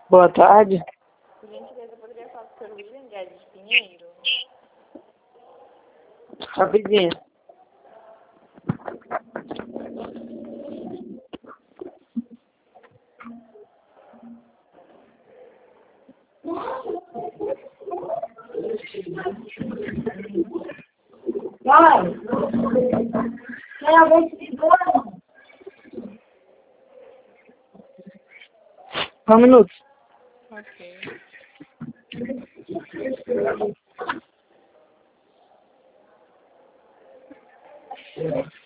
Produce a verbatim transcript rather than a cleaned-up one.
Boa tarde. Por gentileza, eu poderia falar com o senhor William Guedes de Pinheiro? Rapidinho. Vai. Quer alguém se segura? Um minuto. Ok.